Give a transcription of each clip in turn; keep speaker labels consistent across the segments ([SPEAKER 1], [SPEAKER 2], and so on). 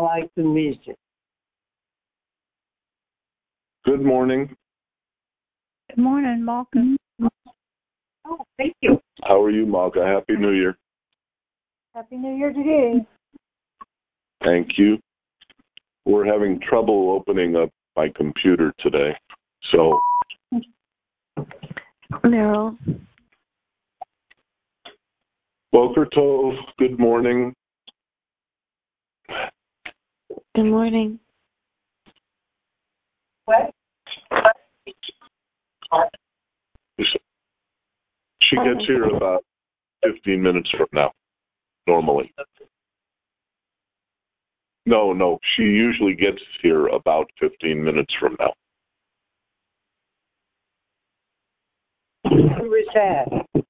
[SPEAKER 1] like the music.
[SPEAKER 2] Good morning.
[SPEAKER 3] Good morning, Malka.
[SPEAKER 1] Oh, thank you.
[SPEAKER 2] How are you, Malka? Happy New Year.
[SPEAKER 3] Happy New Year to you.
[SPEAKER 2] Thank you. We're having trouble opening up my computer today. So,
[SPEAKER 3] Meryl.
[SPEAKER 2] Boker Tov, good morning.
[SPEAKER 3] Good morning.
[SPEAKER 1] What?
[SPEAKER 2] She gets here about 15 minutes from now, normally. No, she usually gets here about 15 minutes from now.
[SPEAKER 1] Who is that?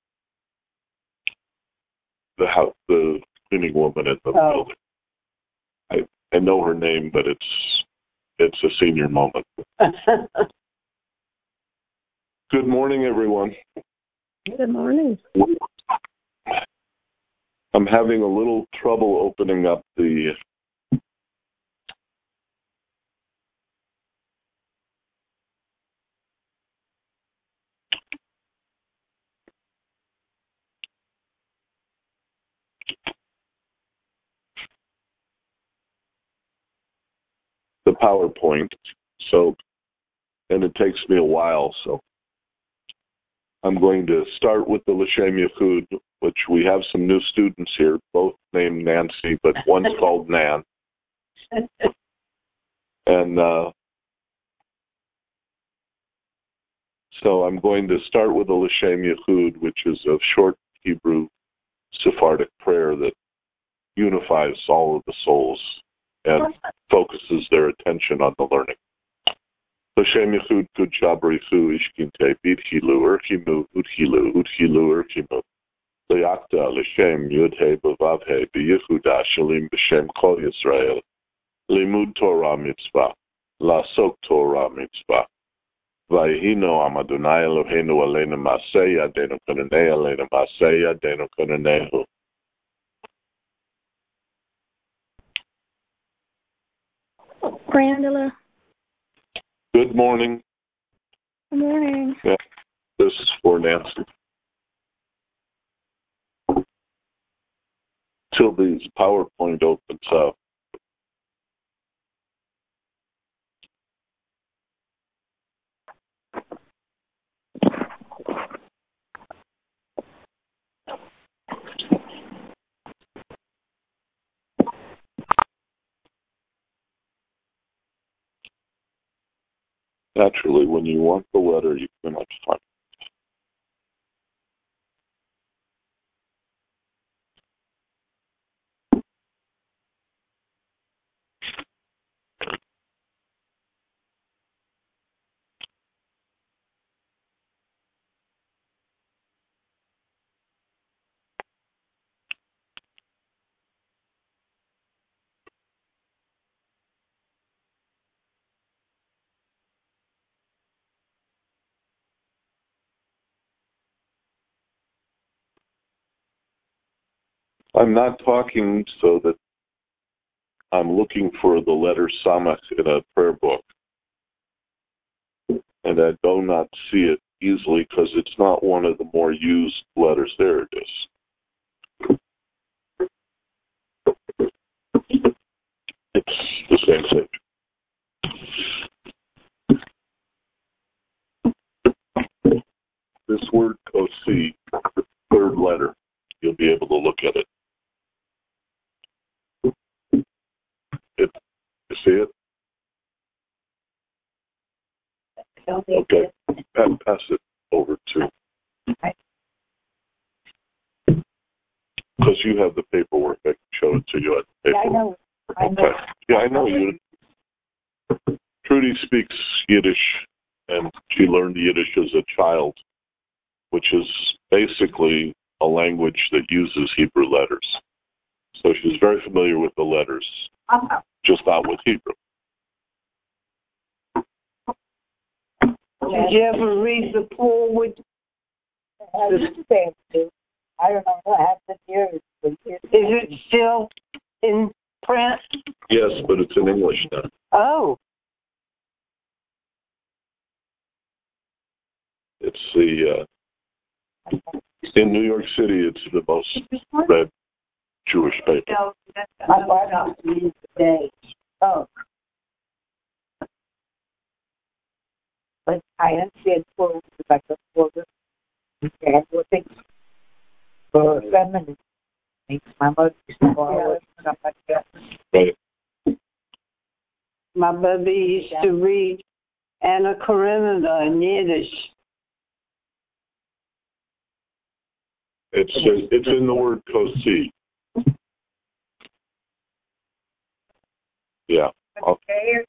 [SPEAKER 2] The cleaning woman in the building. I know her name, but it's a senior moment. Good morning, everyone.
[SPEAKER 3] Good morning.
[SPEAKER 2] I'm having a little trouble opening up the PowerPoint, and it takes me a while, so I'm going to start with the L'Shem Yichud, which we have some new students here, both named Nancy, but one's called Nan. And so I'm going to start with the L'Shem Yichud, which is a short Hebrew Sephardic prayer that unifies all of the souls and focuses their attention on the learning. L'Shem Yichud Kudjabrichu Ishkinte Bidhilu Urchimu Udhilu Udhilu Urchimu Leakta L'Shem Yudhe Bavavhe B'Yichuda Shalim B'Shem Kol Yisrael Limud Torah Mitzvah Lasok Torah Mitzvah Vayhino Amadunai Eloheinu Aleinu Masei Yadenu Kananei Aleinu Masei Yadenu Kananehu.
[SPEAKER 3] Brandela.
[SPEAKER 2] Good morning.
[SPEAKER 3] Good morning.
[SPEAKER 2] Yeah, this is for Nancy. Till this PowerPoint opens up. Naturally, when you want the letter, you cannot find it. I'm not talking so that I'm looking for the letter Samach in a prayer book. And I do not see it easily because it's not one of the more used letters. There it is. It's the same thing. This word Kosi, the third letter, you'll be able to look at it. You see it? Okay. Pass it over to. Because you have the paperwork, I can show it to you at the paperwork.
[SPEAKER 1] Yeah, I know.
[SPEAKER 2] Okay. Yeah, I know you. Trudy speaks Yiddish, and she learned Yiddish as a child, which is basically a language that uses Hebrew letters. So she's very familiar with the letters, just not with Hebrew.
[SPEAKER 1] Did you ever read the forward? I don't know what happened here. Is it still in print?
[SPEAKER 2] Yes, but it's in English now.
[SPEAKER 1] Oh,
[SPEAKER 2] It's in New York City, it's the most read Jewish paper.
[SPEAKER 1] I bought it today. Oh. But I understand for like a quarter. And what things for feminine things. My mother used to borrow it, stuff like that.
[SPEAKER 2] Right.
[SPEAKER 1] My baby used to read Anna Karenina in Yiddish.
[SPEAKER 2] It's in the word kosi. Yeah.
[SPEAKER 1] Okay.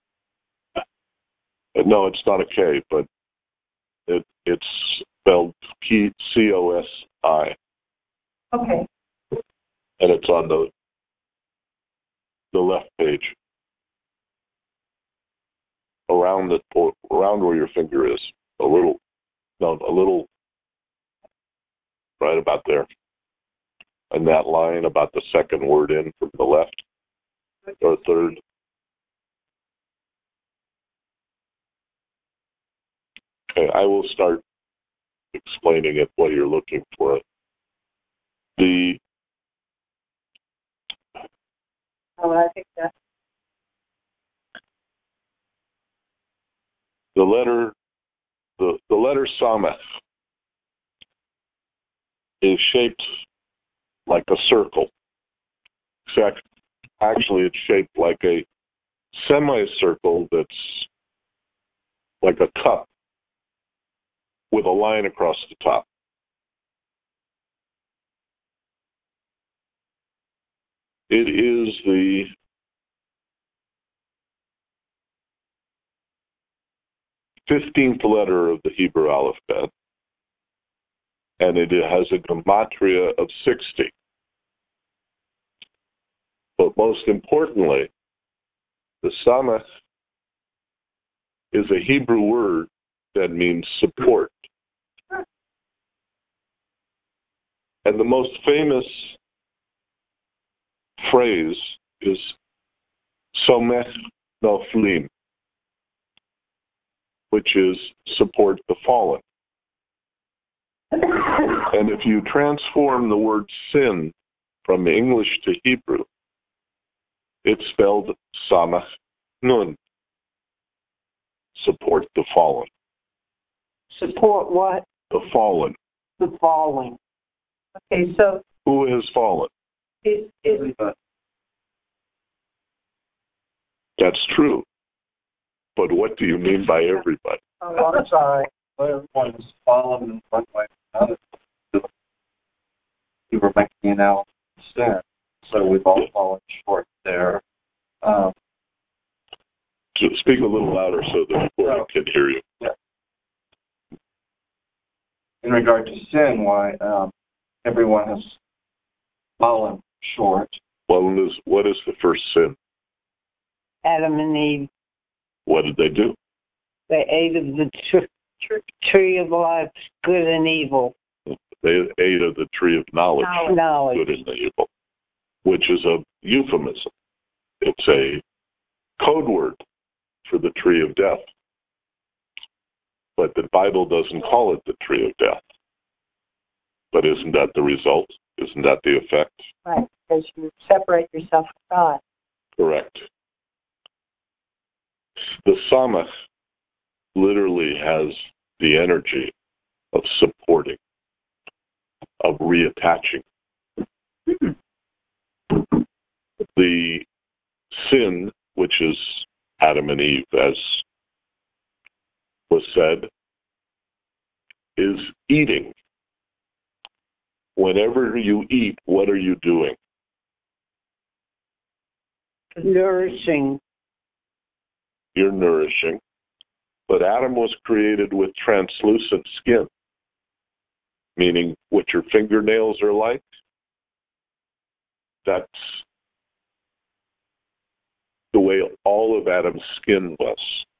[SPEAKER 2] No, it's not a K, but it's spelled Kosi.
[SPEAKER 1] Okay.
[SPEAKER 2] And it's on the left page. Around where your finger is. A little right about there. And that line about the second word in from the left or third. Okay, I will start explaining it while you're looking for it.
[SPEAKER 1] I think that.
[SPEAKER 2] The letter Samech is shaped like a circle. Actually, it's shaped like a semicircle that's like a cup with a line across the top. It is the 15th letter of the Hebrew alphabet, and it has a gematria of 60. But most importantly, the Samech is a Hebrew word that means support. And the most famous phrase is Somech Noflim, which is support the fallen. And if you transform the word sin from English to Hebrew, it's spelled Samech Nun, support the fallen.
[SPEAKER 1] Support what?
[SPEAKER 2] The fallen.
[SPEAKER 1] The falling. Okay, so
[SPEAKER 2] Who has fallen? That's true. But what do you mean by everybody?
[SPEAKER 4] Oh, I'm sorry. Everyone's fallen in one way or another. You were making the analysis there. So we've all fallen short there.
[SPEAKER 2] Speak a little louder so the recording can hear you.
[SPEAKER 4] Yeah. In regard to sin, why everyone has fallen short.
[SPEAKER 2] What is the first sin?
[SPEAKER 1] Adam and Eve,
[SPEAKER 2] What did they do?
[SPEAKER 1] they ate of the tree of life, good and evil.
[SPEAKER 2] They ate of the tree of knowledge,
[SPEAKER 1] Knowledge.
[SPEAKER 2] good and evil, which is a euphemism. It's a code word for the tree of death. But the Bible doesn't call it the tree of death. But isn't that the result? Isn't that the effect?
[SPEAKER 1] Right, because you separate yourself from God.
[SPEAKER 2] Correct. The Samech literally has the energy of supporting, of reattaching. The sin, which is Adam and Eve, as was said, is eating. Whenever you eat, what are you doing?
[SPEAKER 1] Nourishing.
[SPEAKER 2] You're nourishing. But Adam was created with translucent skin, meaning what your fingernails are like. That's the way all of Adam's skin was.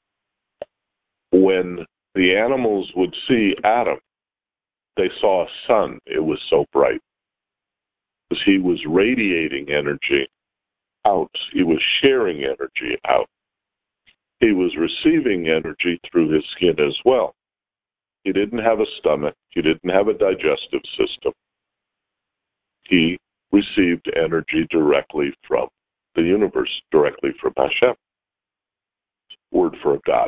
[SPEAKER 2] When the animals would see Adam, they saw a sun. It was so bright because he was radiating energy out. He was sharing energy out. He was receiving energy through his skin as well. He didn't have a stomach. He didn't have a digestive system. He received energy directly from the universe, directly from Hashem. Word for a God.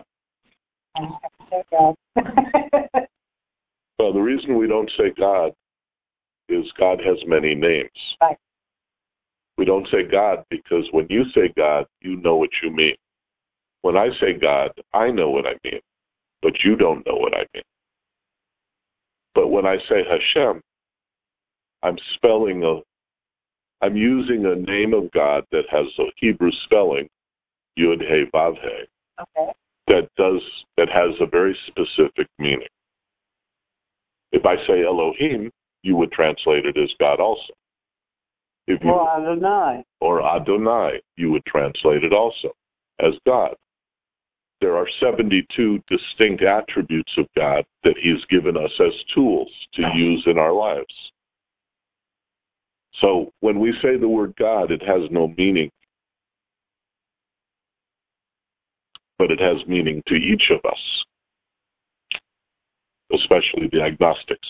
[SPEAKER 2] Well, the reason we don't say God is God has many names.
[SPEAKER 1] Right.
[SPEAKER 2] We don't say God because when you say God, you know what you mean. When I say God, I know what I mean, but you don't know what I mean. But when I say Hashem, I'm using a name of God that has a Hebrew spelling, Yud He Vav He,
[SPEAKER 1] Okay.
[SPEAKER 2] that has a very specific meaning. If I say Elohim, you would translate it as God also.
[SPEAKER 1] Or Adonai.
[SPEAKER 2] Or Adonai, you would translate it also as God. There are 72 distinct attributes of God that He's given us as tools to use in our lives. So when we say the word God, it has no meaning, but it has meaning to each of us, especially the agnostics.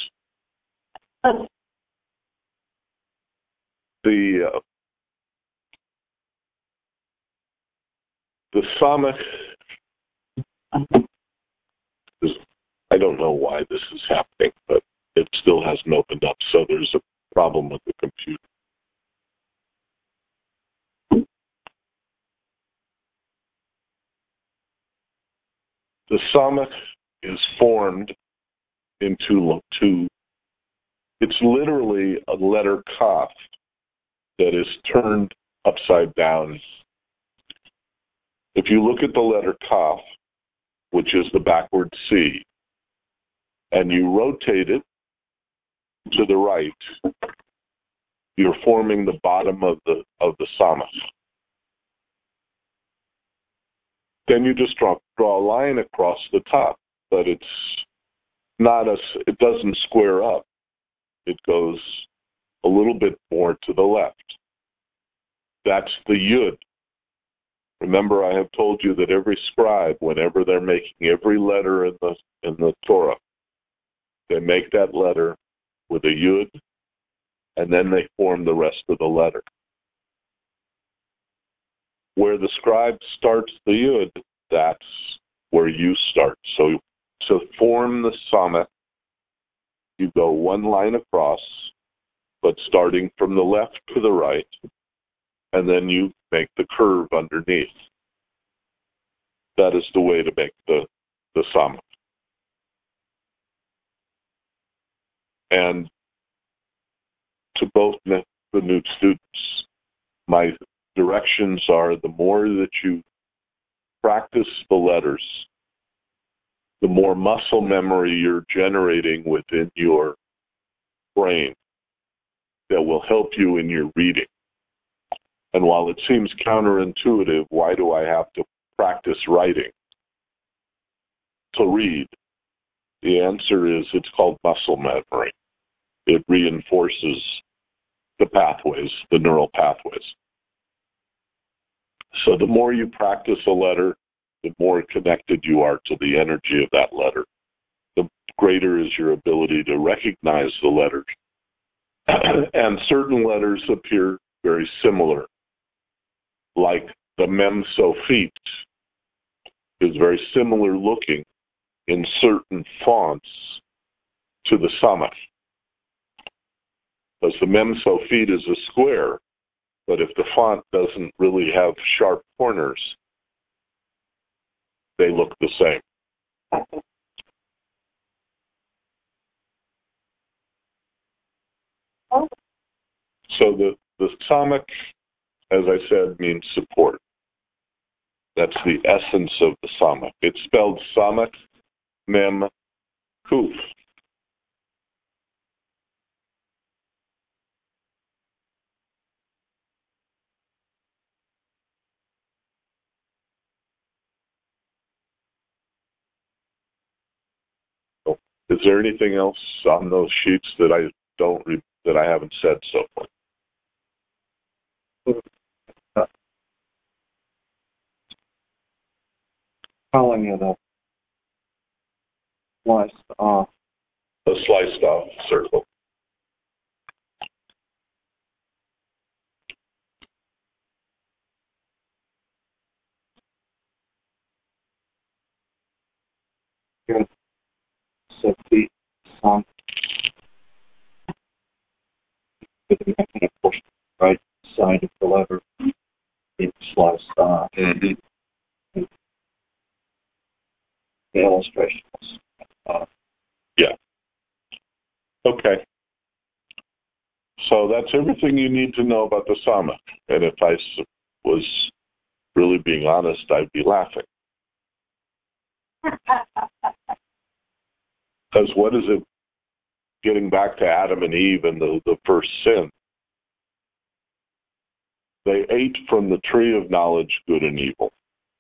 [SPEAKER 2] The Samach is, I don't know why this is happening, but it still hasn't opened up, so there's a problem with the computer. The Samach is formed into two. It's literally a letter Kaf that is turned upside down. If you look at the letter Kaf, which is the backward C, and you rotate it to the right, you're forming the bottom of the Samach. Then you just draw a line across the top, but it doesn't square up. It goes a little bit more to the left. That's the Yud. Remember, I have told you that every scribe, whenever they're making every letter in the Torah, they make that letter with a Yud, and then they form the rest of the letter. Where the scribe starts the Yud, that's where you start. So to form the Samach, you go one line across, but starting from the left to the right, and then you make the curve underneath. That is the way to make the Samach. And to both the new students, my directions are the more that you practice the letters, the more muscle memory you're generating within your brain that will help you in your reading. And while it seems counterintuitive, why do I have to practice writing to read? The answer is it's called muscle memory. It reinforces the pathways, the neural pathways. So the more you practice a letter, the more connected you are to the energy of that letter. The greater is your ability to recognize the letters. And certain letters appear very similar, like the Mem Sofit is very similar looking in certain fonts to the Samach. Because the Mem Sofit is a square, but if the font doesn't really have sharp corners, they look the same. So the Samach, as I said, means support. That's the essence of the Samach. It's spelled Samach Mem Kuf. Is there anything else on those sheets that I haven't said so far?
[SPEAKER 4] calling it a sliced off.
[SPEAKER 2] A sliced off circle.
[SPEAKER 4] Good. So feet sunk. Making a push right side of the lever. It's sliced off.
[SPEAKER 2] Mm-hmm.
[SPEAKER 4] The illustration is
[SPEAKER 2] Yeah. Okay. So that's everything you need to know about the Sama. And if I was really being honest, I'd be laughing. Because what is it, getting back to Adam and Eve and the first sin? They ate from the tree of knowledge, good and evil.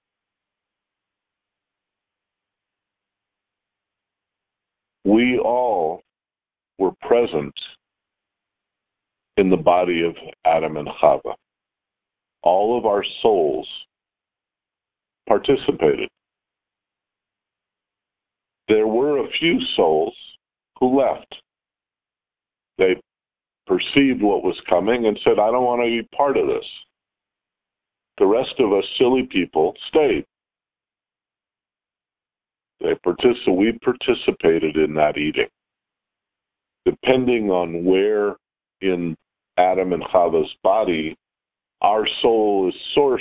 [SPEAKER 2] We all were present in the body of Adam and Chava. All of our souls participated. There were a few souls who left. They perceived what was coming and said, I don't want to be part of this. The rest of us silly people stayed. We participated in that eating. Depending on where in Adam and Chava's body our soul is sourced,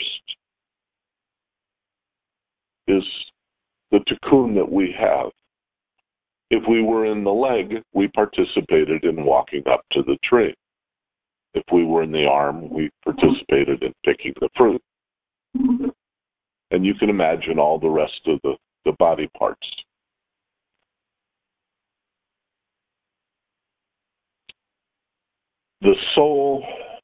[SPEAKER 2] is the tikkun that we have. If we were in the leg, we participated in walking up to the tree. If we were in the arm, we participated in picking the fruit. And you can imagine all the rest of the body parts. The soul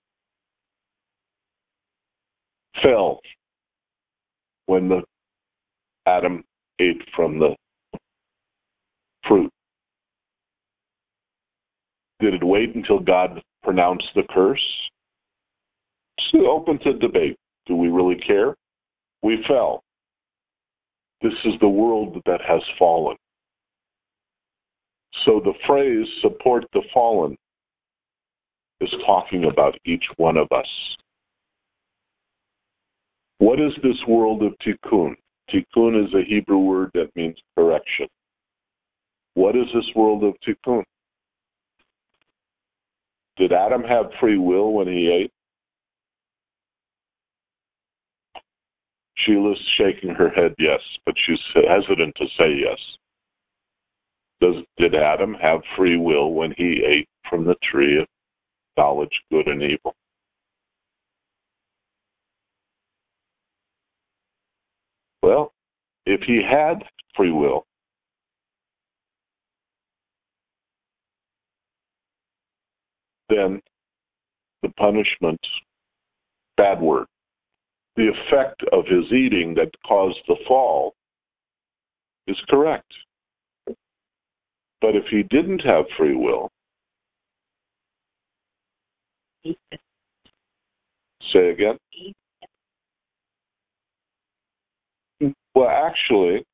[SPEAKER 2] fell when Adam ate from the fruit. Did it wait until God pronounced the curse? It's open to debate. Do we really care? We fell. This is the world that has fallen. So the phrase, support the fallen, is talking about each one of us. What is this world of tikkun? Tikkun is a Hebrew word that means correction. What is this world of tikkun? Did Adam have free will when he ate? Sheila's shaking her head yes, but she's hesitant to say yes. Did Adam have free will when he ate from the tree of knowledge, good and evil? Well, if he had free will, then the punishment, bad word, the effect of his eating that caused the fall is correct. But if he didn't have free will, say again? Well, actually,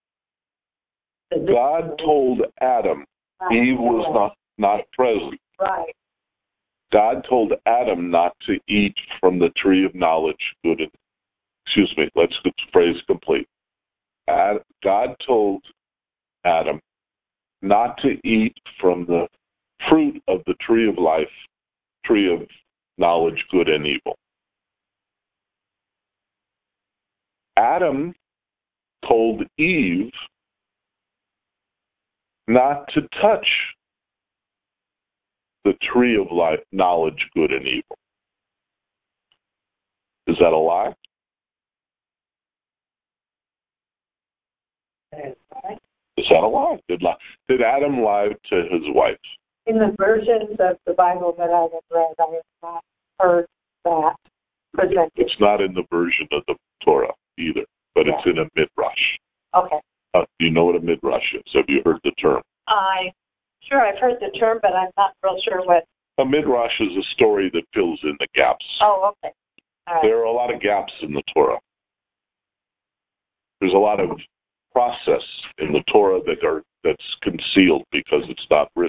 [SPEAKER 2] God told Adam, Eve was not present.
[SPEAKER 1] Right.
[SPEAKER 2] God told Adam not to eat from the tree of knowledge, good and, let's get the phrase complete. God told Adam not to eat from the fruit of the tree of life, tree of knowledge, good and evil. Adam told Eve not to touch the tree of life, knowledge, good and evil. Is that a lie? Is that a lie? Did Adam lie to his wife?
[SPEAKER 1] In the versions of the Bible that I have read, I have not heard that presented.
[SPEAKER 2] It's not in the version of the Torah either, but it's in a midrash.
[SPEAKER 1] Okay.
[SPEAKER 2] Do you know what a midrash is? Have you heard the term?
[SPEAKER 1] Sure, I've heard the term, but I'm not real sure what.
[SPEAKER 2] A midrash is a story that fills in the gaps.
[SPEAKER 1] Oh, okay. All right.
[SPEAKER 2] There are a lot of gaps in the Torah. There's a lot of process in the Torah that's concealed because it's not written.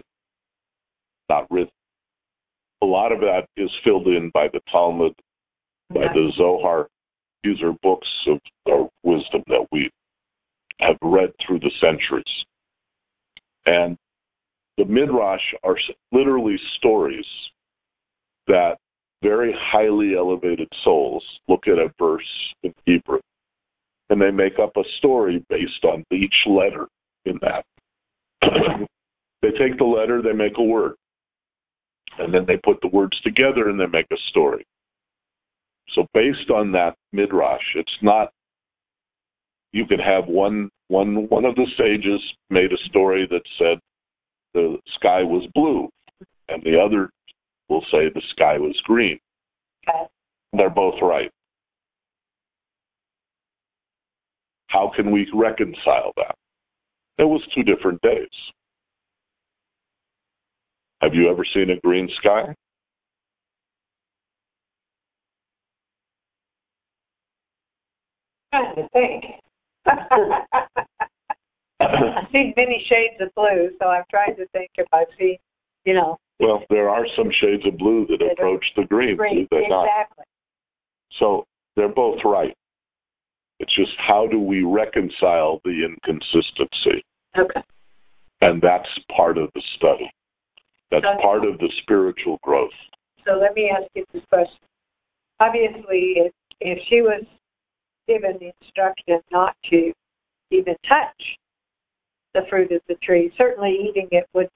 [SPEAKER 2] A lot of that is filled in by the Talmud, by the Zohar. These are books of wisdom that we have read through the centuries. And the Midrash are literally stories that very highly elevated souls look at a verse in Hebrew, and they make up a story based on each letter in that. They take the letter, they make a word, and then they put the words together and they make a story. So based on that Midrash, it's not, you could have one of the sages made a story that said the sky was blue, and the other will say the sky was green.
[SPEAKER 1] Okay.
[SPEAKER 2] They're both right. How can we reconcile that? It was 2 different days. Have you ever seen a green sky?
[SPEAKER 1] Trying to think. I've seen many shades of blue, so I'm trying to think if I've seen,
[SPEAKER 2] Well, there are some shades of blue that approach the green. Do they not?
[SPEAKER 1] Exactly.
[SPEAKER 2] So they're both right. It's just how do we reconcile the inconsistency?
[SPEAKER 1] Okay.
[SPEAKER 2] And that's part of the study. That's part of the spiritual growth.
[SPEAKER 1] So let me ask you this question. Obviously, if she was given the instruction not to even touch the fruit of the tree, certainly eating it would,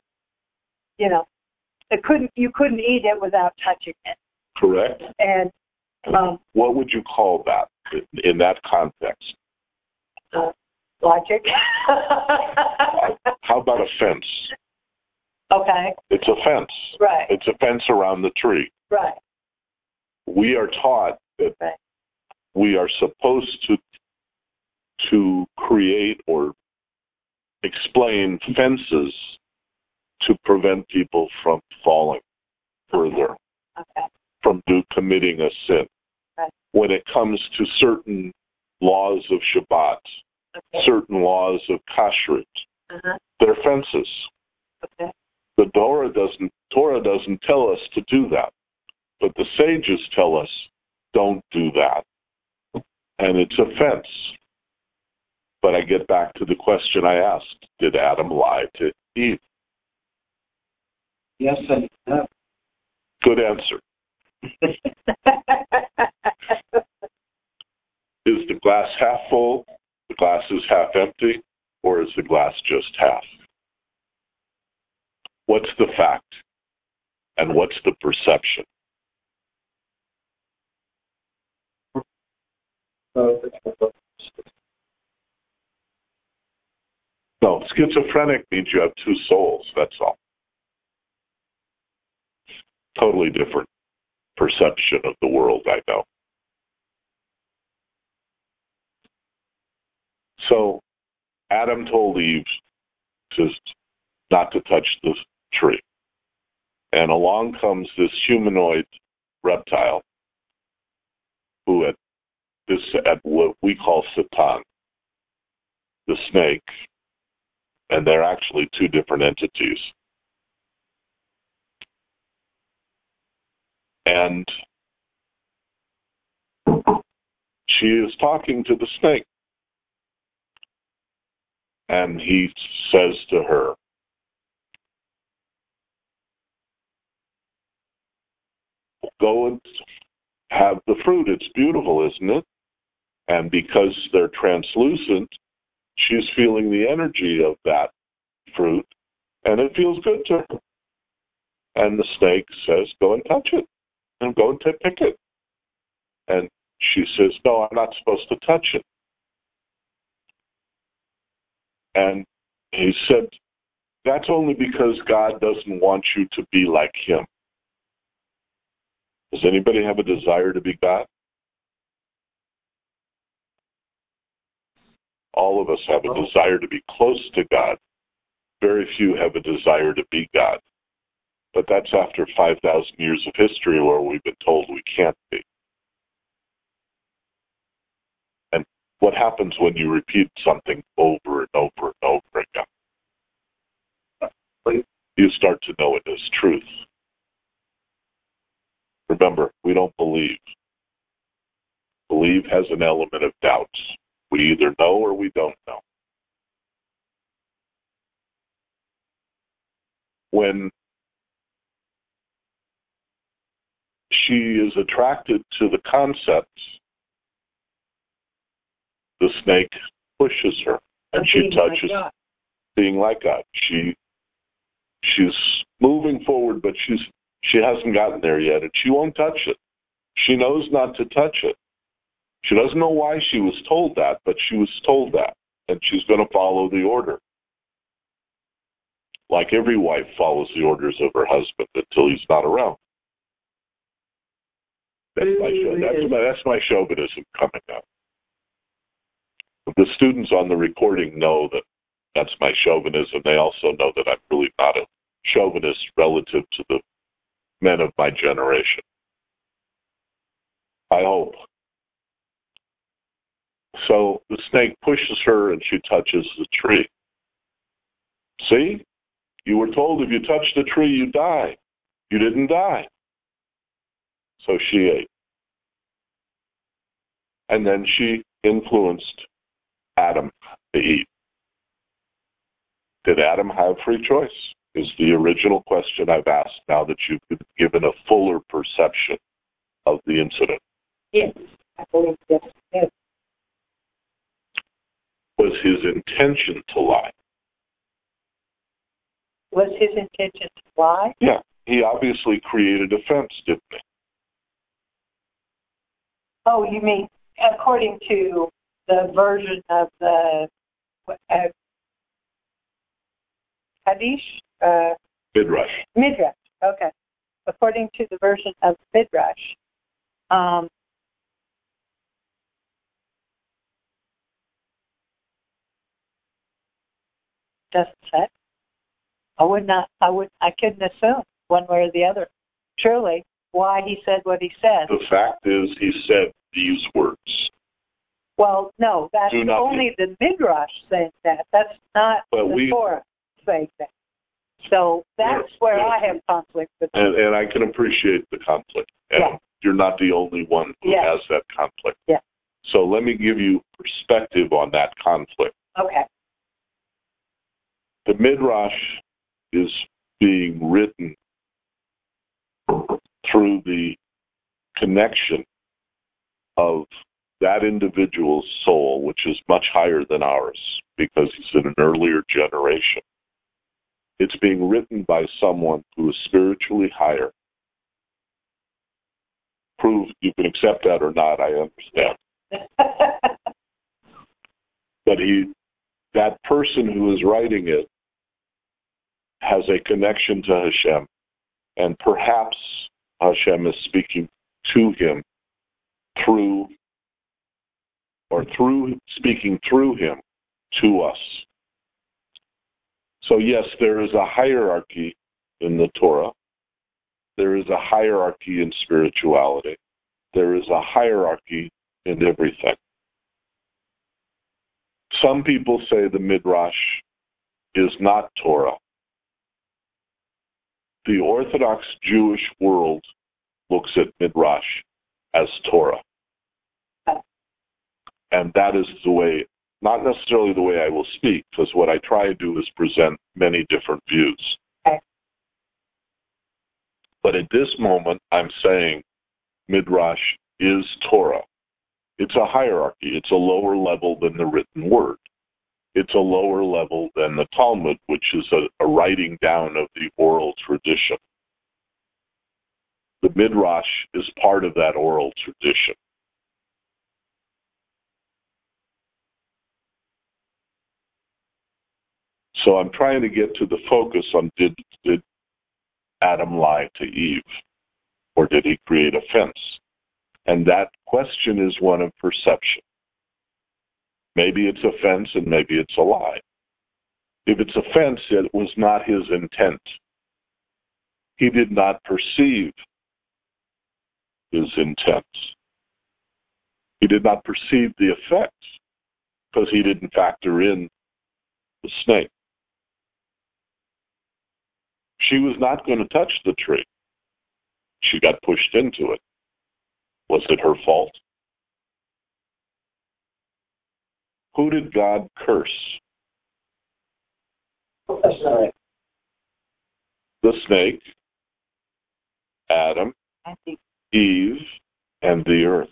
[SPEAKER 1] you couldn't eat it without touching it.
[SPEAKER 2] Correct.
[SPEAKER 1] And
[SPEAKER 2] what would you call that in that context?
[SPEAKER 1] Logic.
[SPEAKER 2] How about a fence?
[SPEAKER 1] Okay.
[SPEAKER 2] It's a fence.
[SPEAKER 1] Right.
[SPEAKER 2] It's a fence around the tree.
[SPEAKER 1] Right.
[SPEAKER 2] We are taught that we are supposed to create or explain fences to prevent people from falling further, from committing a sin.
[SPEAKER 1] Right.
[SPEAKER 2] When it comes to certain laws of Shabbat, certain laws of kashrut, they're fences.
[SPEAKER 1] Okay.
[SPEAKER 2] The Torah doesn't tell us to do that, but the sages tell us don't do that, and it's a fence. But I get back to the question I asked: did Adam lie to Eve?
[SPEAKER 4] Yes and no.
[SPEAKER 2] Good answer. Is the glass half full, the glass is half empty, or is the glass just half? What's the fact? And what's the perception? No, schizophrenic means you have 2 souls, that's all. Totally different perception of the world, I know. So Adam told Eve not to touch the tree. And along comes this humanoid reptile who at what we call Satan, the snake, and they're actually 2 different entities. And she is talking to the snake. And he says to her, go and have the fruit. It's beautiful, isn't it? And because they're translucent, she's feeling the energy of that fruit, and it feels good to her. And the snake says, go and touch it, and go and pick it. And she says, no, I'm not supposed to touch it. And he said, that's only because God doesn't want you to be like him. Does anybody have a desire to be God? All of us have a desire to be close to God. Very few have a desire to be God. But that's after 5,000 years of history where we've been told we can't be. And What happens when you repeat something over and over and over again? You start to know it as truth. Remember, we don't believe. Believe has an element of doubt. We either know or we don't know. When she is attracted to the concepts, the snake pushes her, and she touches being like God. She's moving forward, but she hasn't gotten there yet, and she won't touch it. She knows not to touch it. She doesn't know why she was told that, but she was told that, and she's going to follow the order. Like every wife follows the orders of her husband until he's not around. That's my chauvinism coming out. The students on the recording know that that's my chauvinism. They also know that I'm really not a chauvinist relative to the men of my generation. I hope. So the snake pushes her and she touches the tree. See? You were told if you touch the tree, you die. You didn't die. So she ate. And then she influenced Adam to eat. Did Adam have free choice? Is the original question I've asked now that you've been given a fuller perception of the incident.
[SPEAKER 1] Yes, I believe yes. Yes.
[SPEAKER 2] Was his intention to lie?
[SPEAKER 1] Was his intention to lie?
[SPEAKER 2] Yeah. He obviously created a fence, didn't he?
[SPEAKER 1] Oh, you mean according to the version of the Hadith?
[SPEAKER 2] Midrash.
[SPEAKER 1] Midrash, okay. According to the version of Midrash, doesn't say. I couldn't assume one way or the other. Surely, why he said what he said.
[SPEAKER 2] The fact is, he said these words.
[SPEAKER 1] Well, no, that's only the Midrash saying that. That's not the Torah saying that. So that's where I have conflict with it.
[SPEAKER 2] And I can appreciate the conflict. And you're not the only one who has that conflict.
[SPEAKER 1] Yeah.
[SPEAKER 2] So let me give you perspective on that conflict.
[SPEAKER 1] Okay.
[SPEAKER 2] The Midrash is being written through the connection of that individual's soul, which is much higher than ours because he's in an earlier generation. It's being written by someone who is spiritually higher. Prove you can accept that or not, I understand. But that person who is writing it has a connection to Hashem, and perhaps Hashem is speaking to him speaking through him to us. So yes, there is a hierarchy in the Torah. There is a hierarchy in spirituality. There is a hierarchy in everything. Some people say the Midrash is not Torah. The Orthodox Jewish world looks at Midrash as Torah. And that is the way, not necessarily the way I will speak, because what I try to do is present many different views.
[SPEAKER 1] Okay.
[SPEAKER 2] But at this moment, I'm saying Midrash is Torah. It's a hierarchy. It's a lower level than the written word. It's a lower level than the Talmud, which is a writing down of the oral tradition. The Midrash is part of that oral tradition. So I'm trying to get to the focus on did Adam lie to Eve, or did he create a fence? And that question is one of perception. Maybe it's a fence and maybe it's a lie. If it's a fence, it was not his intent. He did not perceive his intent. He did not perceive the effects. because he didn't factor in the snake. She was not going to touch the tree. She got pushed into it. Was it her fault? Who did God curse? The snake, Adam, Eve, and the earth.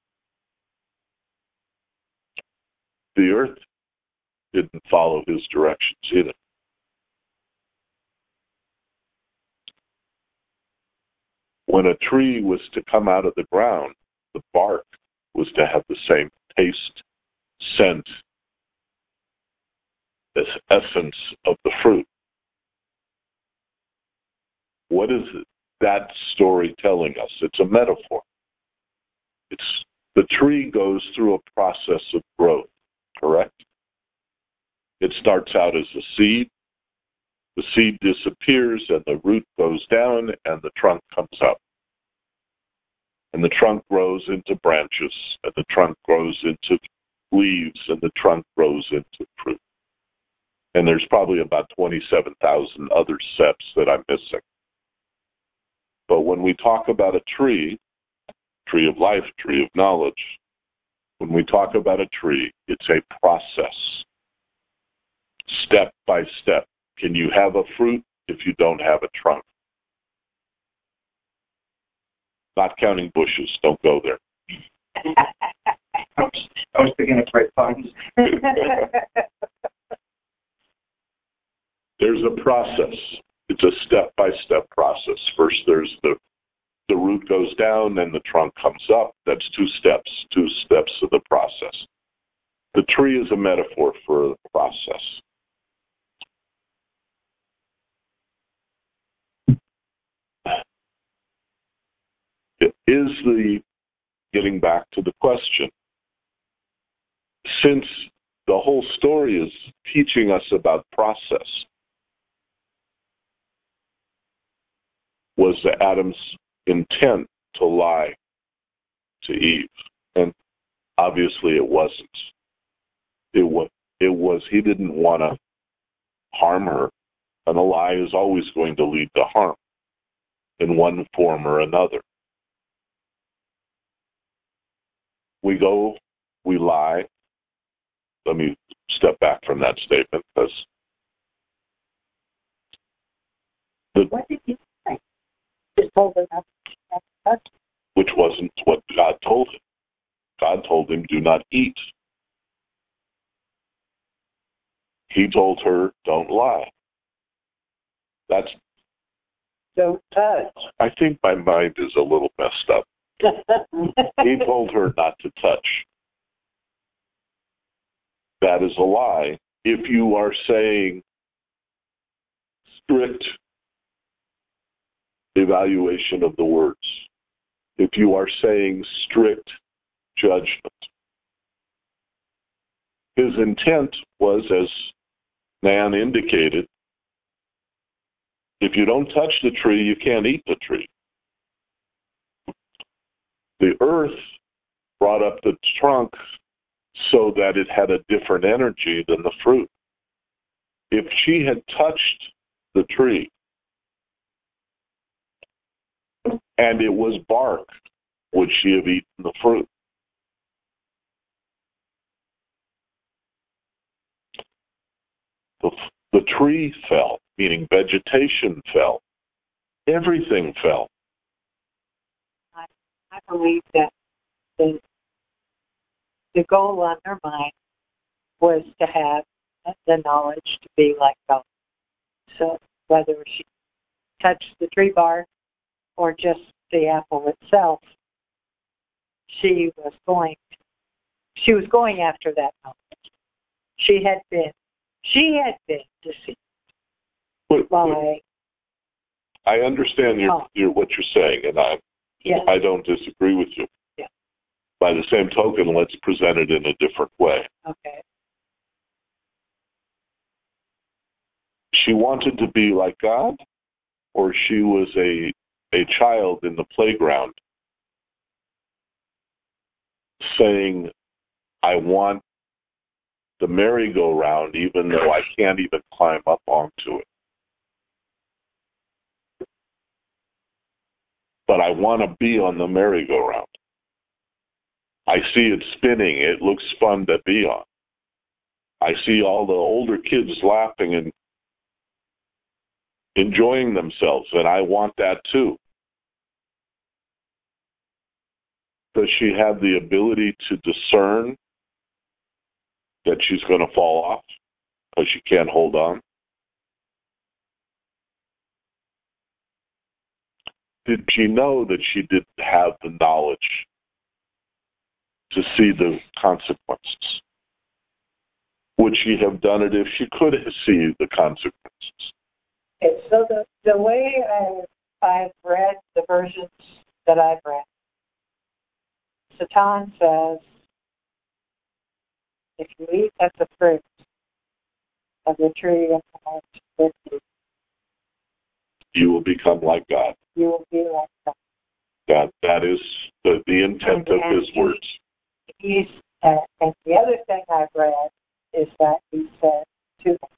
[SPEAKER 2] The earth didn't follow his directions either. When a tree was to come out of the ground, the bark was to have the same taste, scent, essence of the fruit. What is that story telling us? It's a metaphor. The tree goes through a process of growth, correct? It starts out as a seed. The seed disappears and the root goes down and the trunk comes up. And the trunk grows into branches and the trunk grows into leaves and the trunk grows into fruit. And there's probably about 27,000 other steps that I'm missing. But when we talk about a tree of life, tree of knowledge, when we talk about a tree, it's a process. Step by step. Can you have a fruit if you don't have a trunk? Not counting bushes. Don't go there.
[SPEAKER 4] I was thinking of grapevines.
[SPEAKER 2] There's a process. It's a step-by-step process. First, there's the root goes down, and the trunk comes up. That's two steps of the process. The tree is a metaphor for the process. It is getting back to the question, since the whole story is teaching us about process, was Adam's intent to lie to Eve? And obviously it wasn't. It was he didn't want to harm her, and a lie is always going to lead to harm in one form or another. We lie. Let me step back from that statement, because
[SPEAKER 1] what did he say? Just told her not to touch.
[SPEAKER 2] Which wasn't what God told him. God told him, do not eat. He told her, don't lie.
[SPEAKER 1] Don't touch.
[SPEAKER 2] I think my mind is a little messed up. He told her not to touch. That is a lie. If you are saying strict evaluation of the words, if you are saying strict judgment, his intent was, as Nan indicated, if you don't touch the tree, you can't eat the tree. The earth brought up the trunk so that it had a different energy than the fruit. If she had touched the tree and it was bark, would she have eaten the fruit? The tree fell, meaning vegetation fell. Everything fell.
[SPEAKER 1] I believe that the goal on her mind was to have the knowledge to be like God. So whether she touched the tree bark or just the apple itself, she was going after that knowledge. She had been deceived by.
[SPEAKER 2] I understand what you're saying, and I don't disagree with you.
[SPEAKER 1] Yeah.
[SPEAKER 2] By the same token, let's present it in a different way.
[SPEAKER 1] Okay.
[SPEAKER 2] She wanted to be like God, or she was a child in the playground saying, I want the merry-go-round, even though I can't even climb up onto it. But I want to be on the merry-go-round. I see it spinning. It looks fun to be on. I see all the older kids laughing and enjoying themselves, and I want that too. Does she have the ability to discern that she's going to fall off because she can't hold on? Did she know that she didn't have the knowledge to see the consequences? Would she have done it if she could see the consequences?
[SPEAKER 1] Okay, so the way I've read the versions that I've read, Satan says, if you eat of the fruit of the tree of the knowledge of good,
[SPEAKER 2] You will become like God.
[SPEAKER 1] you will be like God.
[SPEAKER 2] That is the intent of his words.
[SPEAKER 1] He's, and the other thing I've read is that he said to him,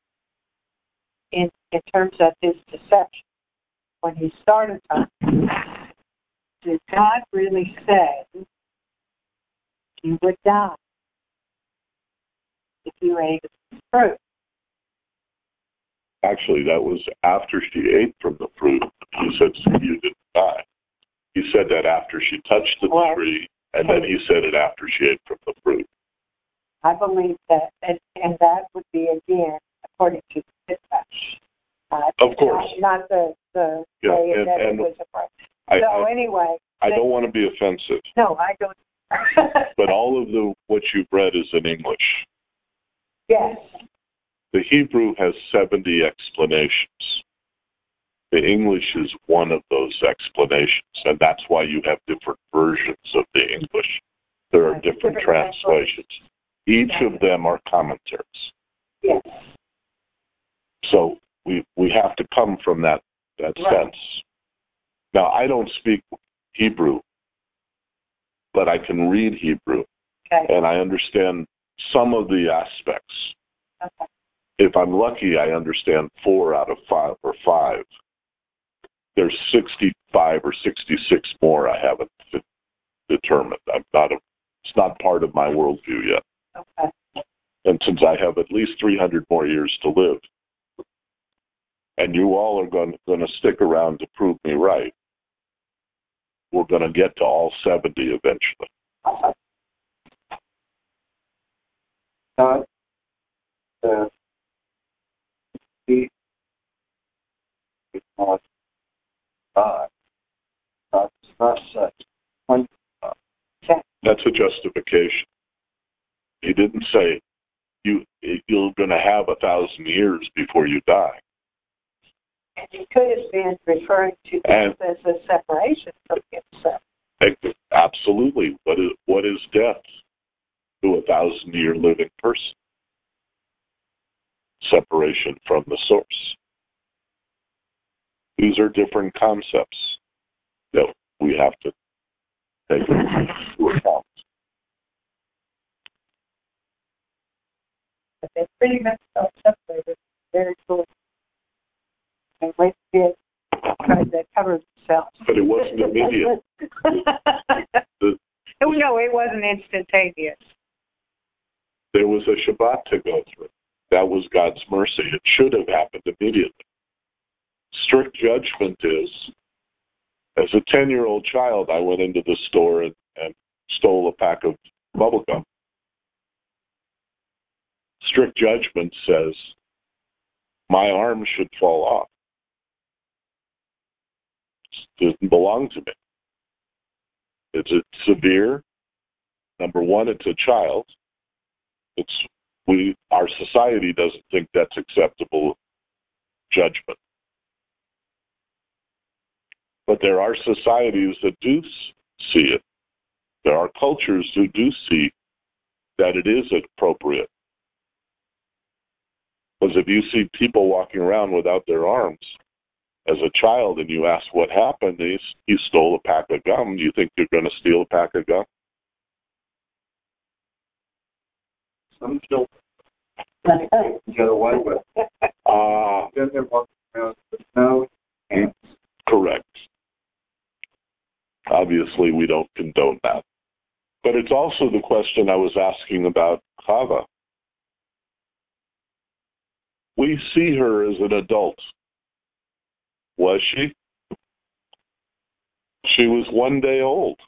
[SPEAKER 1] in terms of his deception, when he started talking, did God really say you would die if you ate the fruit?
[SPEAKER 2] Actually, that was after she ate from the fruit. He said, you didn't die. He said that after she touched the tree, and then he said it after she ate from the fruit.
[SPEAKER 1] I believe that, and that would be, again, according to the Midrash.
[SPEAKER 2] Of course.
[SPEAKER 1] Not the
[SPEAKER 2] Yeah,
[SPEAKER 1] way
[SPEAKER 2] and,
[SPEAKER 1] that
[SPEAKER 2] and
[SPEAKER 1] it was a anyway.
[SPEAKER 2] I don't want to be offensive.
[SPEAKER 1] No, I don't.
[SPEAKER 2] But all of what you've read is in English.
[SPEAKER 1] Yes.
[SPEAKER 2] The Hebrew has 70 explanations. The English is one of those explanations, and that's why you have different versions of the English. There are different translations. Each of them are commentaries.
[SPEAKER 1] Yes.
[SPEAKER 2] So we have to come from that sense. Now, I don't speak Hebrew, but I can read Hebrew, and I understand some of the aspects.
[SPEAKER 1] Okay.
[SPEAKER 2] If I'm lucky, I understand 4 out of 5 or 5. There's 65 or 66 more I haven't determined. It's not part of my worldview yet.
[SPEAKER 1] Okay.
[SPEAKER 2] And since I have at least 300 more years to live, and you all are going to stick around to prove me right, we're going to get to all 70 eventually.
[SPEAKER 4] God said, because God does not say when
[SPEAKER 2] That's a justification. He didn't say you're going to have 1,000 years before you die.
[SPEAKER 1] And he could have been referring to death as a separation from himself.
[SPEAKER 2] Absolutely. What is death to a 1,000-year living person? Separation from the source. These are different concepts that we have to take into account.
[SPEAKER 1] But they pretty much felt separated. Very cool. And they did tried to cover themselves.
[SPEAKER 2] But it wasn't immediate.
[SPEAKER 1] No, it wasn't instantaneous.
[SPEAKER 2] There was a Shabbat to go through. That was God's mercy. It should have happened immediately. Strict judgment is, as a 10-year-old child, I went into the store and stole a pack of bubble gum. Strict judgment says, my arm should fall off. It doesn't belong to me. Is it severe? Number one, it's a child. Our society doesn't think that's acceptable judgment. But there are societies that do see it. There are cultures who do see that it is appropriate. Because if you see people walking around without their arms as a child and you ask what happened, you stole a pack of gum, do you think you're going to steal a pack of gum?
[SPEAKER 4] some children get away with it. Then they're walking around with no hands.
[SPEAKER 2] Correct. Obviously, we don't condone that. But it's also the question I was asking about Chava. We see her as an adult. Was she? She was 1 day old.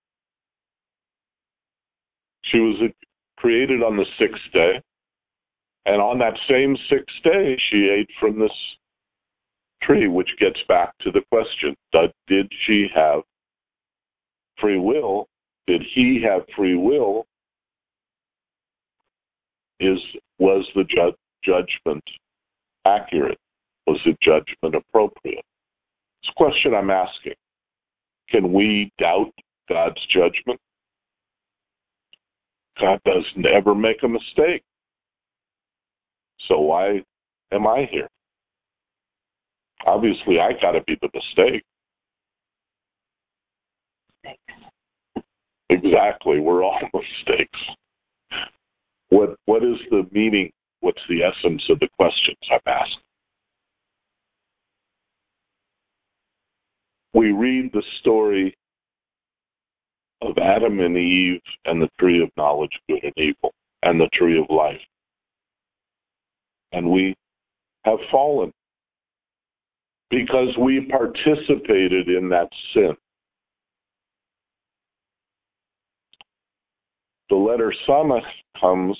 [SPEAKER 2] She was created on the 6th day, and on that same 6th day, she ate from this tree, which gets back to the question, did she have free will? Did he have free will? Was the judgment accurate? Was the judgment appropriate? It's a question I'm asking. Can we doubt God's judgment? God doesn't ever make a mistake. So why am I here? Obviously, I got to be the mistake. Exactly, we're all mistakes. What is the meaning? What's the essence of the questions I'm asking? We read the story of Adam and Eve and the tree of knowledge, good and evil, and the tree of life. And we have fallen because we participated in that sin. The letter Samach comes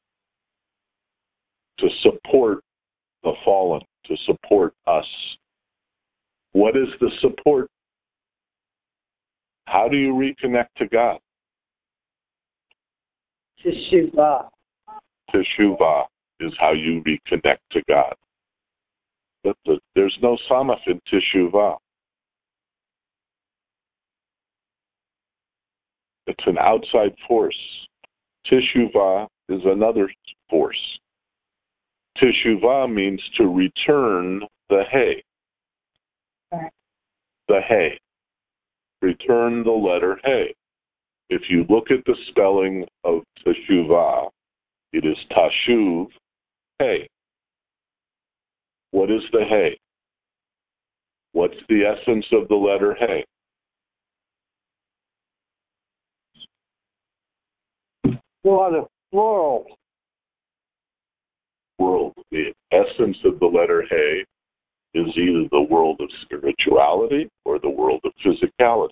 [SPEAKER 2] to support the fallen, to support us. What is the support? How do you reconnect to God?
[SPEAKER 1] Teshuvah.
[SPEAKER 2] Teshuvah is how you reconnect to God. But there's no Samach in Teshuvah. It's an outside force. Teshuvah is another force. Teshuvah means to return the hay.
[SPEAKER 1] Right.
[SPEAKER 2] The hay. Return the letter hay. If you look at the spelling of Teshuvah, it is Tashuv, hay. What is the hay? What's the essence of the letter hay?
[SPEAKER 1] World.
[SPEAKER 2] World. The essence of the letter hay is either the world of spirituality or the world of physicality.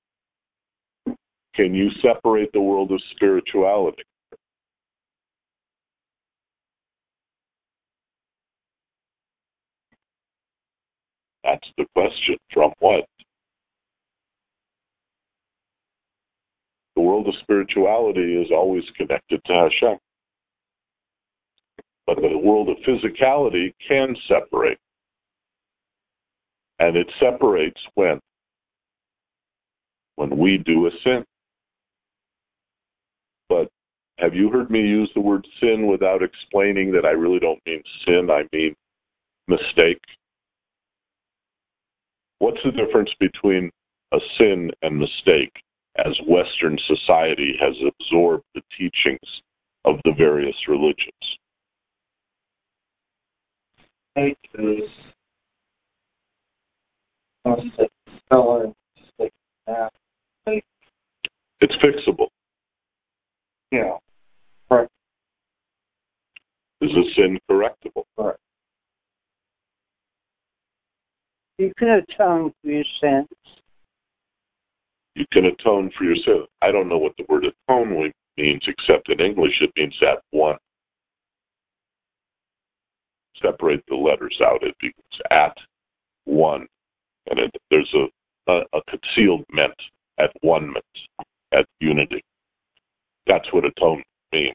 [SPEAKER 2] Can you separate the world of spirituality? That's the question. From what? The world of spirituality is always connected to Hashem. But the world of physicality can separate. And it separates when? When we do a sin. But have you heard me use the word sin without explaining that I really don't mean sin, I mean mistake? What's the difference between a sin and mistake as Western society has absorbed the teachings of the various religions?
[SPEAKER 4] It is
[SPEAKER 2] It's fixable.
[SPEAKER 4] Yeah. Correct.
[SPEAKER 2] Is a sin correctable?
[SPEAKER 4] Correct.
[SPEAKER 1] You can atone for your sins.
[SPEAKER 2] You can atone for your sin. I don't know what the word atone means, except in English it means at one. Separate the letters out. It becomes at one. And there's a concealment at one-ment, at unity. That's what atonement means.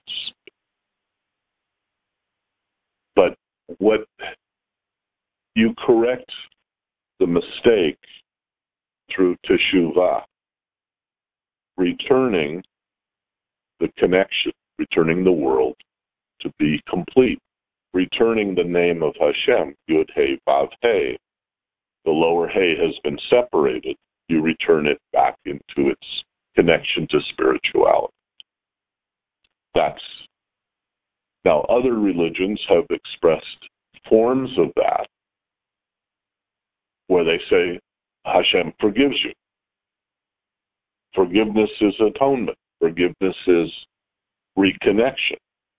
[SPEAKER 2] But what you correct the mistake through teshuvah, returning the connection, returning the world to be complete, returning the name of Hashem, Yud Hey Vav Hey. The lower hay has been separated. You return it back into its connection to spirituality. That's Now, other religions have expressed forms of that where they say Hashem forgives you. Forgiveness is atonement. Forgiveness is reconnection.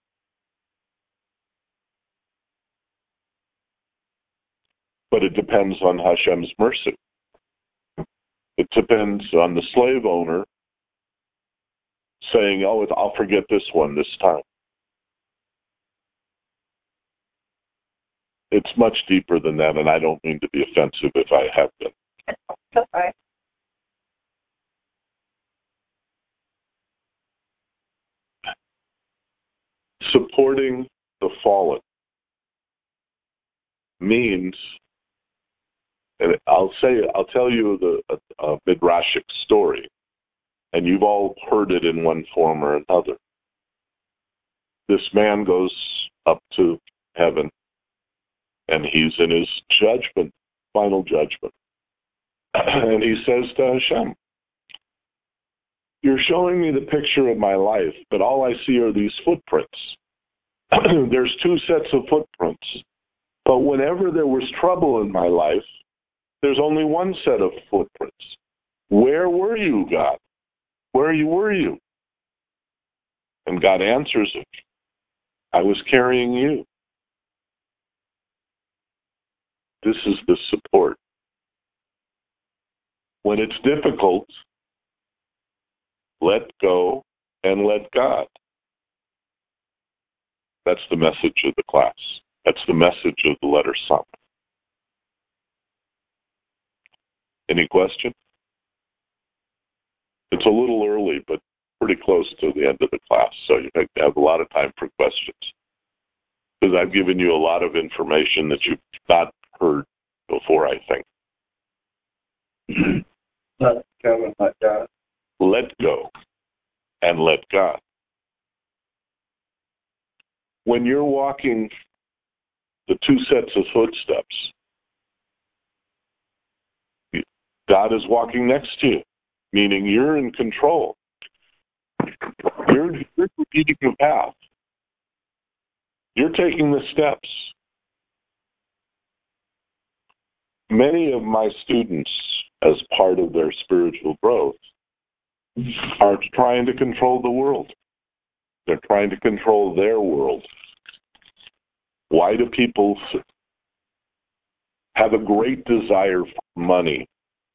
[SPEAKER 2] But it depends on Hashem's mercy. It depends on the slave owner saying, oh, I'll forget this one this time. It's much deeper than that, and I don't mean to be offensive if I have been.
[SPEAKER 1] Okay.
[SPEAKER 2] Supporting the fallen means, and I'll tell you a midrashic story, and you've all heard it in one form or another. This man goes up to heaven, and he's in his judgment, final judgment. And he says to Hashem, you're showing me the picture of my life, but all I see are these footprints. There's two sets of footprints. But whenever there was trouble in my life, there's only one set of footprints. Where were you, God? Where were you? And God answers it. I was carrying you. This is the support. When it's difficult, let go and let God. That's the message of the class. That's the message of the letter Psalm. Any question? It's a little early, but pretty close to the end of the class, so you have a lot of time for questions. Because I've given you a lot of information that you've not heard before, I think.
[SPEAKER 4] Let go and let God.
[SPEAKER 2] Let go and let God. When you're walking the two sets of footsteps, God is walking next to you, meaning you're in control. You're repeating the path. You're taking the steps. Many of my students, as part of their spiritual growth, are trying to control the world. They're trying to control their world. Why do people have a great desire for money?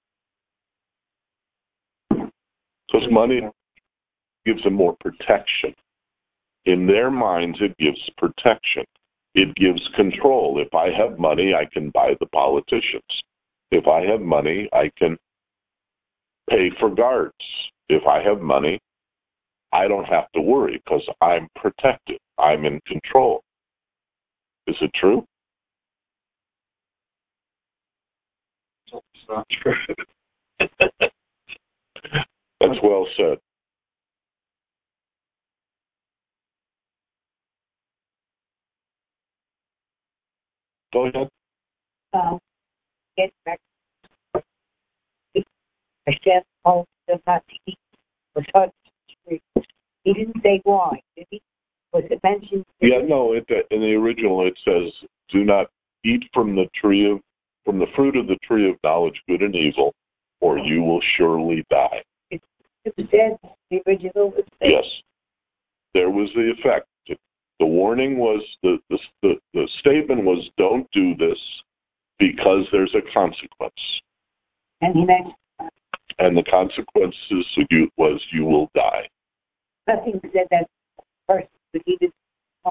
[SPEAKER 2] Because money gives them more protection. In their minds, it gives protection. It gives control. If I have money, I can buy the politicians. If I have money, I can pay for guards. If I have money, I don't have to worry because I'm protected. I'm in control. Is it true?
[SPEAKER 4] It's not true.
[SPEAKER 2] That's well said. Go ahead.
[SPEAKER 1] Get back. Hashem told them not to eat or touch the tree. He didn't say why, did he? Was it mentioned?
[SPEAKER 2] Yeah, no. In the original, it says, "Do not eat from the fruit of the tree of knowledge, good and evil, or you will surely die."
[SPEAKER 1] It was said. The original was said.
[SPEAKER 2] Yes, there was the effect. The warning was the statement was, "Don't do this because there's a consequence."
[SPEAKER 1] And he mentioned.
[SPEAKER 2] And the consequences was you will die.
[SPEAKER 1] Nothing said that person, but he didn't.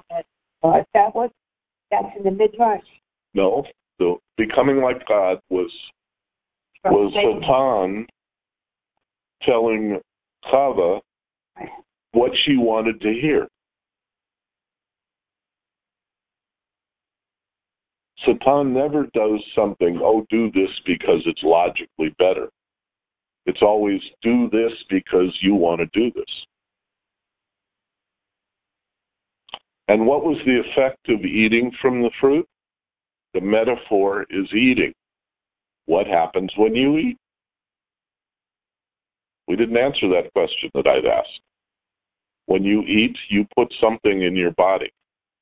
[SPEAKER 1] That's in the Midrash.
[SPEAKER 2] No, the becoming like God was Satan telling Chava what she wanted to hear. Satan never does something, do this because it's logically better. It's always, do this because you want to do this. And what was the effect of eating from the fruit? The metaphor is eating. What happens when you eat? We didn't answer that question that I'd asked. When you eat, you put something in your body.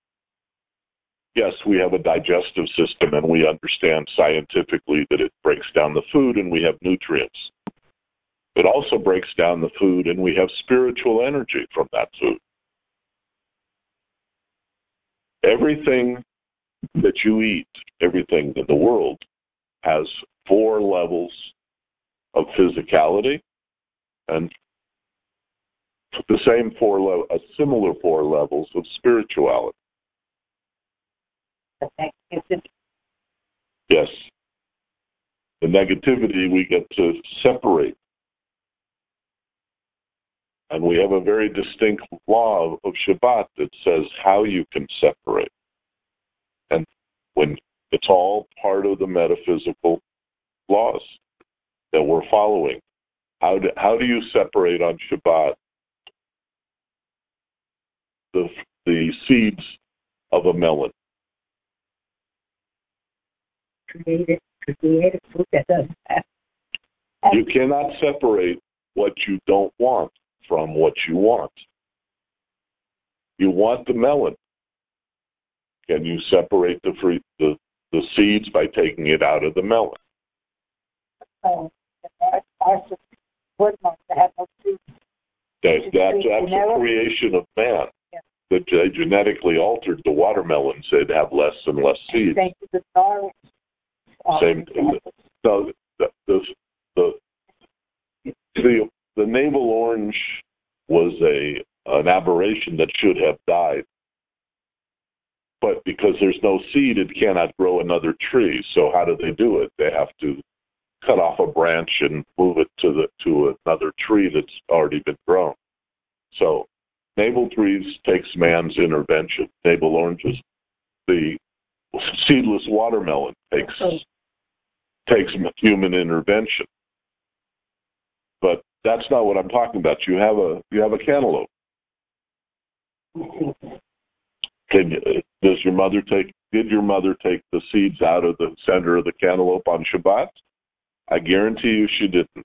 [SPEAKER 2] yes, we have a digestive system and we understand scientifically that it breaks down the food and we have nutrients. It also breaks down the food and we have spiritual energy from that food. Everything that you eat, everything in the world, has 4 levels of physicality and the same a similar 4 levels of spirituality. Yes. The negativity we get to separate. And we have a very distinct law of Shabbat that says how you can separate. And when it's all part of the metaphysical laws that we're following. How do you separate on Shabbat the seeds of a melon?
[SPEAKER 1] Creative food that doesn't have.
[SPEAKER 2] You cannot separate what you don't want from what you want. You want the melon. Can you separate the seeds by taking it out of the melon? That's a creation of man. Yeah. That they genetically altered the watermelons. They'd have less and less seeds. Same thing. So the navel orange was an aberration that should have died. But because there's no seed, it cannot grow another tree. So how do they do it? They have to cut off a branch and move it to another tree that's already been grown. So navel trees takes man's intervention. Navel oranges, the seedless watermelon takes human intervention. But that's not what I'm talking about. You have a cantaloupe. Did your mother take the seeds out of the center of the cantaloupe on Shabbat? I guarantee you she didn't.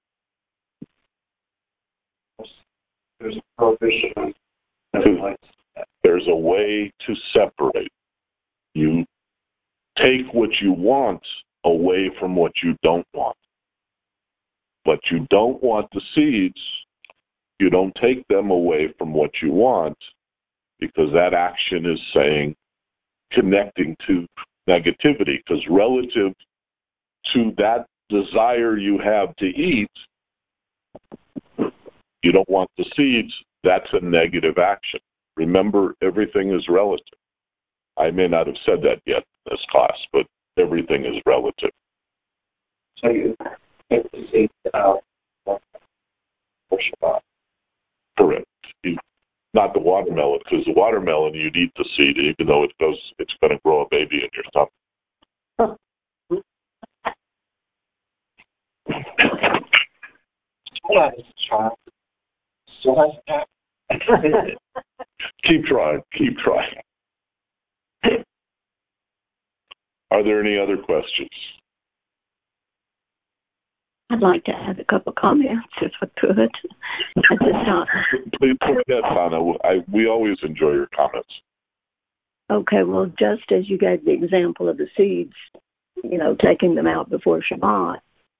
[SPEAKER 4] There's a prohibition.
[SPEAKER 2] There's a way to separate. You take what you want away from what you don't want. But you don't want the seeds. You don't take them away from what you want, because that action is saying connecting to negativity, because relative to that desire you have to eat, you don't want the seeds, that's a negative action. Remember, everything is relative. I may not have said that yet in this class, but everything is relative.
[SPEAKER 4] So you take the seeds out for Shabbat.
[SPEAKER 2] Correct. Not the watermelon, because the watermelon, you'd eat the seed, even though it's going to grow a baby in your stomach. Keep trying. Are there any other questions?
[SPEAKER 3] I'd like to add a couple comments if I could at this time.
[SPEAKER 2] Please go ahead, Donna. We always enjoy your comments.
[SPEAKER 3] Okay, well, just as you gave the example of the seeds, taking them out before Shabbat,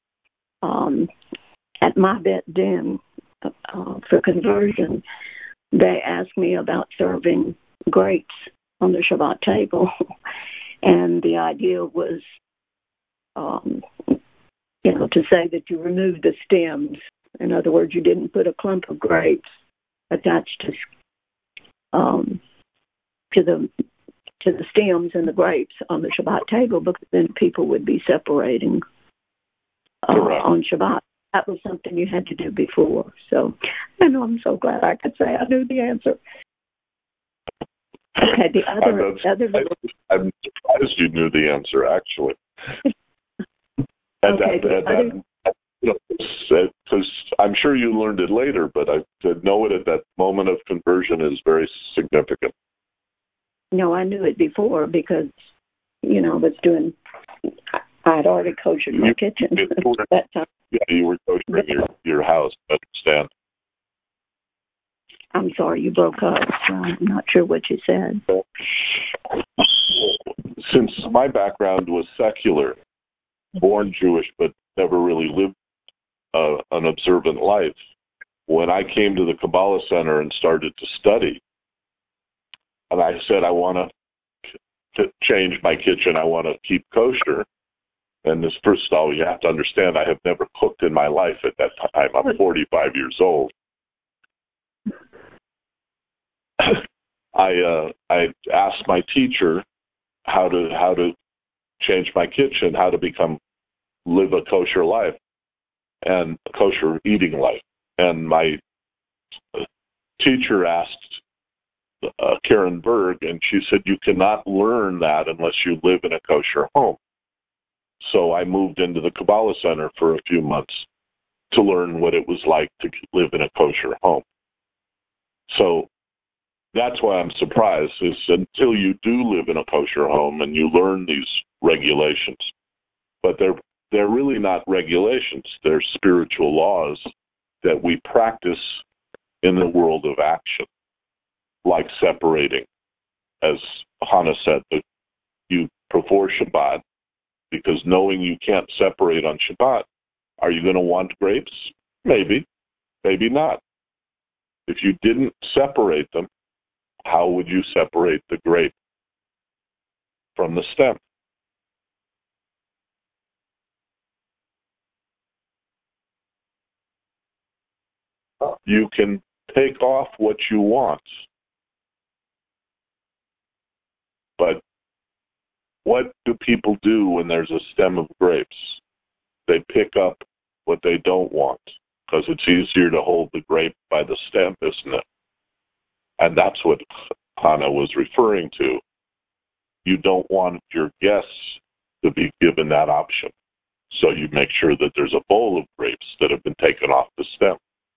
[SPEAKER 3] at my Bet Din for conversion, they asked me about serving grapes on the Shabbat table, and the idea was, to say that you removed the stems. In other words, you didn't put a clump of grapes attached to the stems and the grapes on the Shabbat table, because then people would be separating on Shabbat. That was something you had to do before. So, I'm so glad I could say I knew the answer. Okay, the other.
[SPEAKER 2] I'm surprised you knew the answer, actually. Because I'm sure you learned it later, but to know it at that moment of conversion is very significant.
[SPEAKER 3] No, I knew it before because, I had already koshered my kitchen at that time.
[SPEAKER 2] Yeah, you were koshering your house, I understand.
[SPEAKER 3] I'm sorry, you broke up, so I'm not sure what you said.
[SPEAKER 2] since my background was secular, born Jewish but never really lived an observant life, when I came to the Kabbalah Center and started to study, and I said, I want to change my kitchen, I want to keep kosher. And this, first of all, you have to understand, I have never cooked in my life at that time. I'm 45 years old. I asked my teacher how to change my kitchen, how to live a kosher life and a kosher eating life. And my teacher asked Karen Berg, and she said, you cannot learn that unless you live in a kosher home. So I moved into the Kabbalah Center for a few months to learn what it was like to live in a kosher home. So that's why I'm surprised, is until you do live in a kosher home and you learn these regulations. But they're really not regulations. They're spiritual laws that we practice in the world of action, like separating. As Hannah said, that you before Shabbat, because knowing you can't separate on Shabbat, are you going to want grapes? Maybe, maybe not. If you didn't separate them, how would you separate the grape from the stem? You can take off what you want, but what do people do when there's a stem of grapes? They pick up what they don't want, because it's easier to hold the grape by the stem, isn't it? And that's what Hannah was referring to. You don't want your guests to be given that option. So you make sure that there's a bowl of grapes that have been taken off the stem.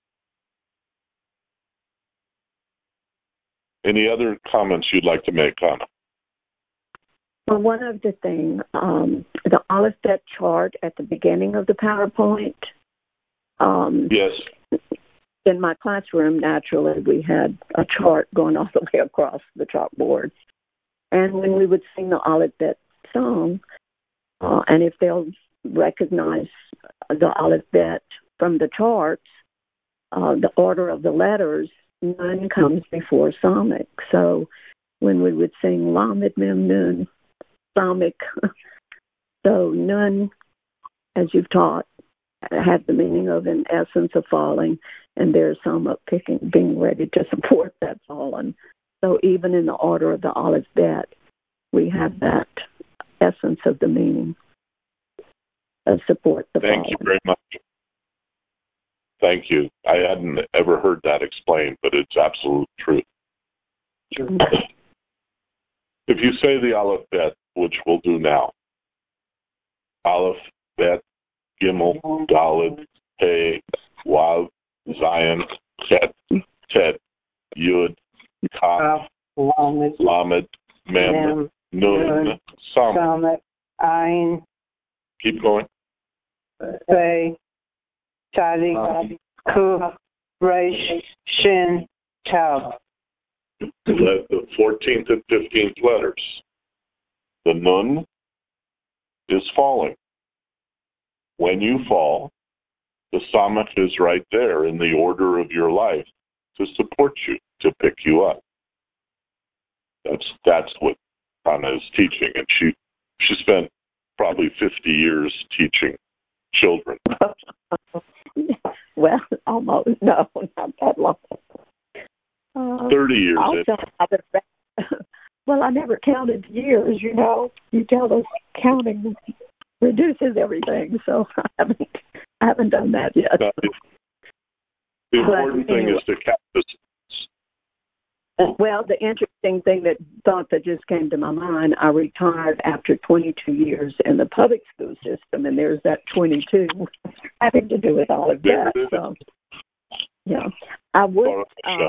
[SPEAKER 2] Any other comments you'd like to make, Hannah?
[SPEAKER 3] Well, one of the things, the Aleph Bet chart at the beginning of the PowerPoint.
[SPEAKER 2] Yes.
[SPEAKER 3] In my classroom, naturally, we had a chart going all the way across the chalkboard. And when we would sing the Aleph Bet song, and if they'll recognize the Aleph Bet from the charts, the order of the letters, Nun comes before Samik. So when we would sing Lamed Mem Nun, Samik, so Nun, as you've taught, had the meaning of an essence of falling, and there's Samik being ready to support that fallen. So even in the order of the Aleph Bet, we have that essence of the meaning of support the fallen.
[SPEAKER 2] Thank you very much. Thank you. I hadn't ever heard that explained, but it's absolute truth.
[SPEAKER 3] Sure.
[SPEAKER 2] If you say the Aleph Bet, which we'll do now, Aleph Bet, Gimel, Daled, Hey, Wav, Zion, Tet, Tet, Yud, Kaf, Lamed, Mem, Nun, Samik.
[SPEAKER 1] Ein,
[SPEAKER 2] Keep going.
[SPEAKER 1] Say, Tzadik, Kuf, Resh, Shin, Tav.
[SPEAKER 2] The 14th and 15th letters. The Nun is falling. When you fall, the Samach is right there in the order of your life to support you, to pick you up. That's what Hannah is teaching, and she spent probably 50 years teaching children.
[SPEAKER 3] Well, almost. No, not that long.
[SPEAKER 2] 30 years.
[SPEAKER 3] Well, I never counted years, you know. You tell us counting reduces everything, so I haven't done that yet.
[SPEAKER 2] The important thing is to count this.
[SPEAKER 3] Well, the interesting thought that just came to my mind, I retired after 22 years in the public school system, and there's that 22 having to do with all of that. So, yeah, I would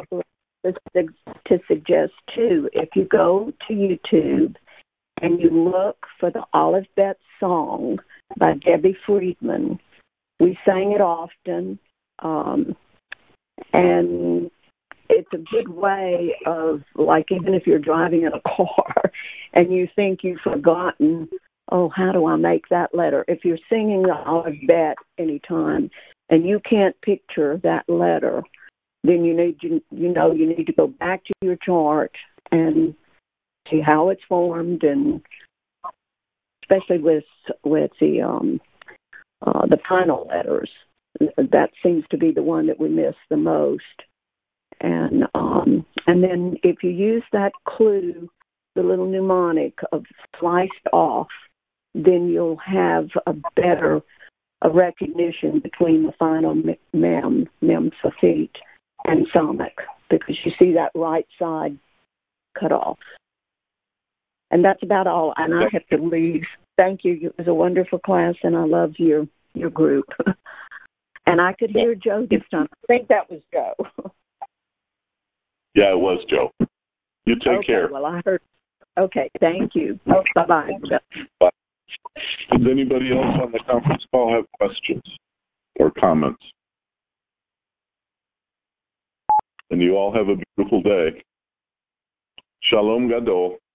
[SPEAKER 3] to suggest, too, if you go to YouTube and you look for the Aleph Bet song by Debbie Friedman, we sang it often, and it's a good way of, like, even if you're driving in a car and you think you've forgotten, oh, how do I make that letter? If you're singing the alphabet anytime and you can't picture that letter, then you need to go back to your chart and see how it's formed, and especially with the final letters, that seems to be the one that we miss the most. And then if you use that clue, the little mnemonic of sliced off, then you'll have a better recognition between the final mem safit, and samek, because you see that right side cut off. And that's about all. And I have to leave. Thank you. It was a wonderful class, and I love your group. And I could hear Joe this time. I think that was Joe.
[SPEAKER 2] Yeah, it was Joe. You take care.
[SPEAKER 3] Well, I heard. Okay, thank you. Bye-bye.
[SPEAKER 2] Bye. Does anybody else on the conference call have questions or comments? And you all have a beautiful day. Shalom Gadol.